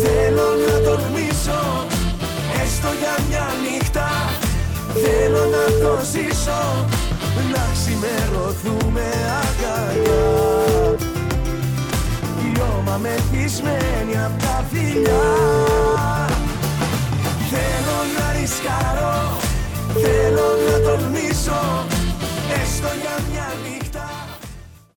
Θέλω να τολμήσω, έστω για μια νύχτα. Θέλω να το ζήσω, να ξημερωθούμε αγκαλιά. Λιώμα μεθυσμένη απ' τα φιλιά. Θέλω να ρισκάρω, θέλω να τολμήσω, έστω για μια νύχτα.